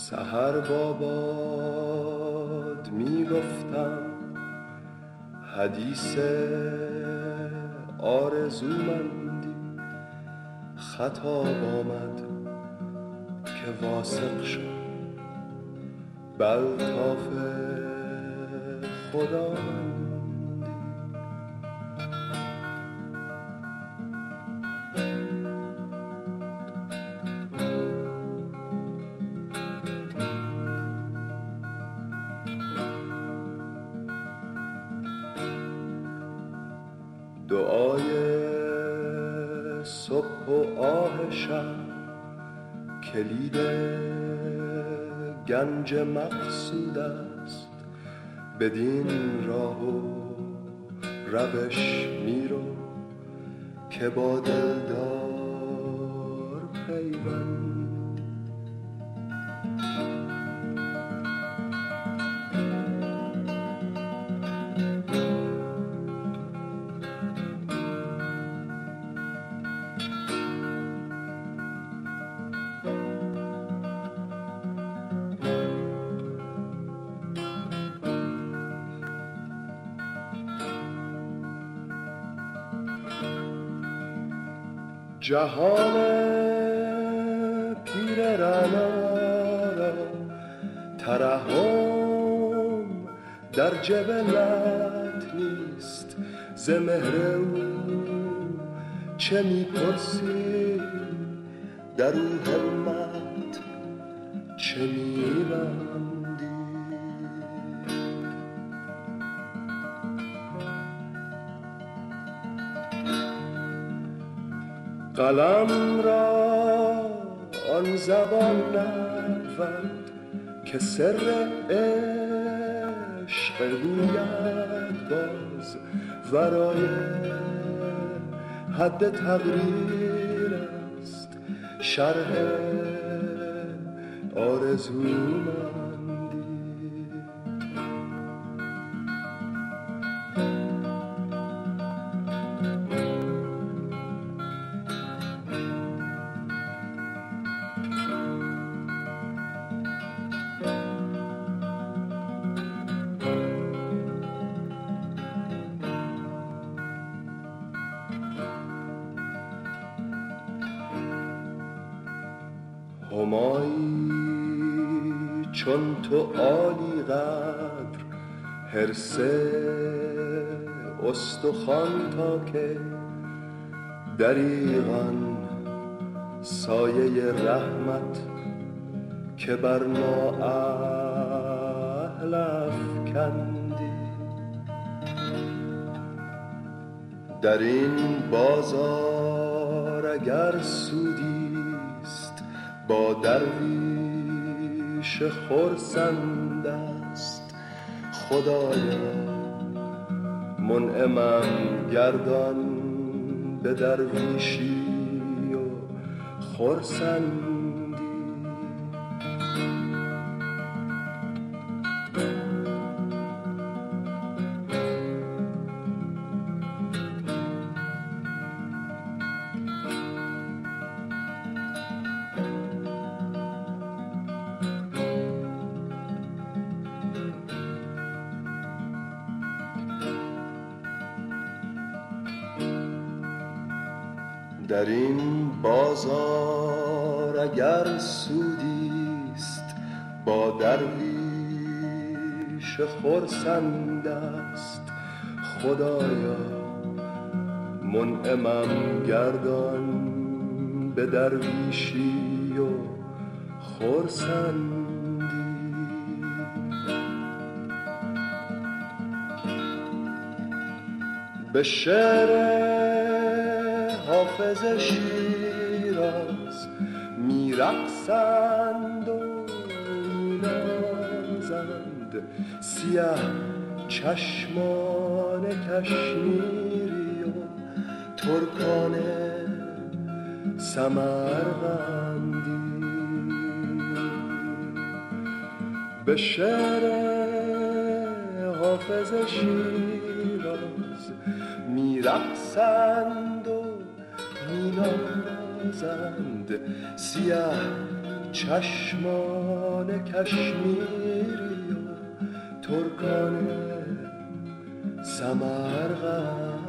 سحر با باد می گفتم حدیث آرزومندی، خطاب آمد که واثق شد بالطاف خداوندی. دعای صبح و آه شب کلید گنج مقصود است، بدین راه و روش میرو که با دلدار پیوند. جهان پیر رعنا را ترحم در جبلت نیست، ز مهر او چه می‌پرسی، در او همت چه می‌بندی. قلم را آن زبان نبود که سر عشق گوید باز، ورای حد تقریر است شرح آرزومندی. همایی چون تو عالی قدر، حرص استخوان تا که دریغا سایه رحمت که بر ما اهل افکندی. در این بازار اگر سودیست با درویش خرسند است، خدایا منعمم گردان به درویشی و خرسندی. در این بازار اگر سودیست با درویش خرسند است، خدایا منعمم گردان به درویشی و خرسندی. به شعر حافظ شیراز میرقصند و مینازند، سیه چشمان کشمیری و ترکان سمرقندی. به شعر حافظ شیراز میرقصند و مینازند، سیه چشمان کشمیری و ترکان سمرقند.